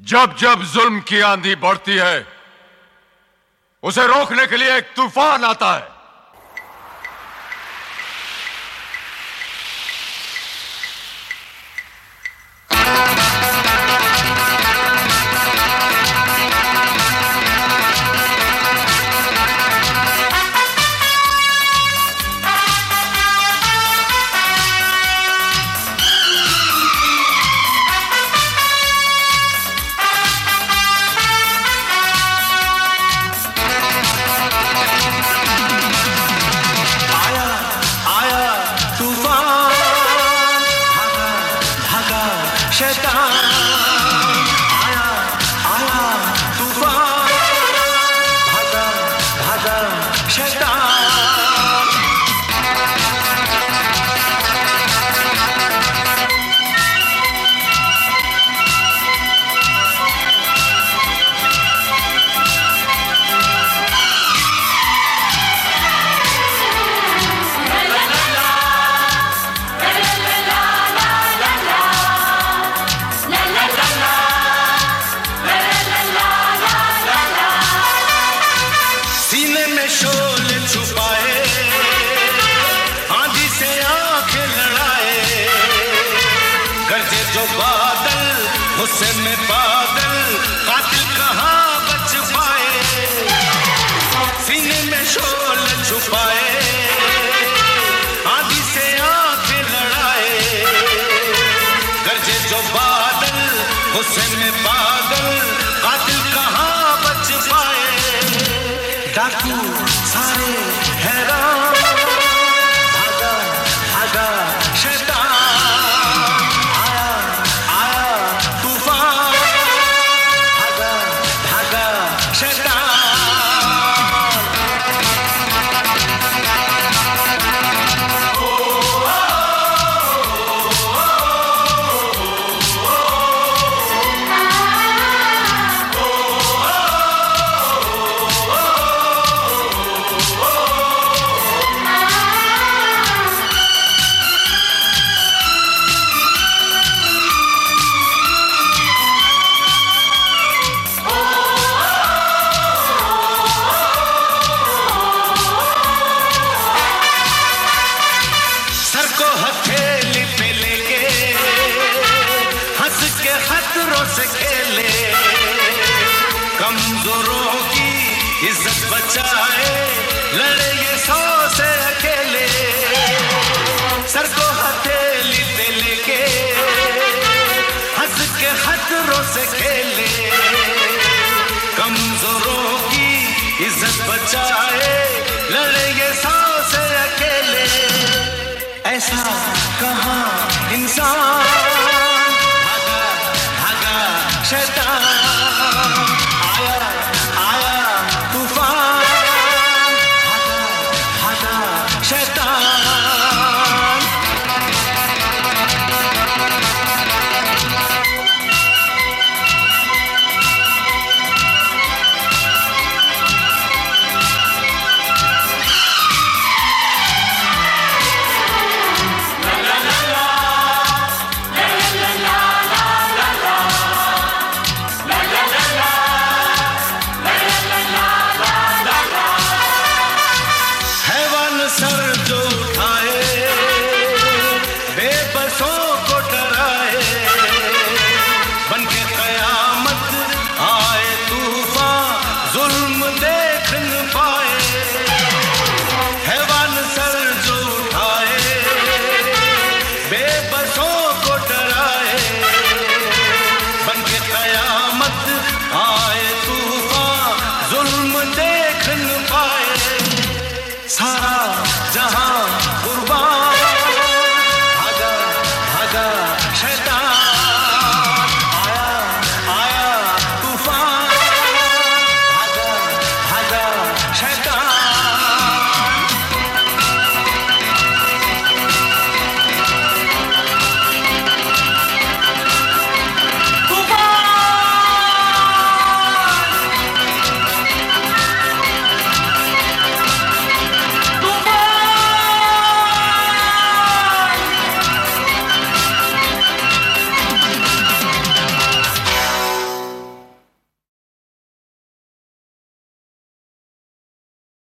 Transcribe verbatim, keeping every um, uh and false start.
जब जब जुल्म की आंधी बढ़ती है, उसे रोकने के लिए एक तूफान आता है। गुस्से में बादल कातिल कहाँ बच पाए, सीने में शोल छुपाए, आंधी से आंखें लड़ाए, गरजे जो बादल गुस्से में बादल कातिल कहाँ बच पाए। डाकू सारे हैरान, भागा भागा शैतान, से खेले, कमजोरों की इज्जत बचाए, लड़े ये सौ से अकेले, सर को हथेली पे लेके हंस के खतरों से खेले, कमजोरों की इज्जत बचाए, लड़े ये सौ से अकेले। ऐसा कहाँ इंसान, शैतान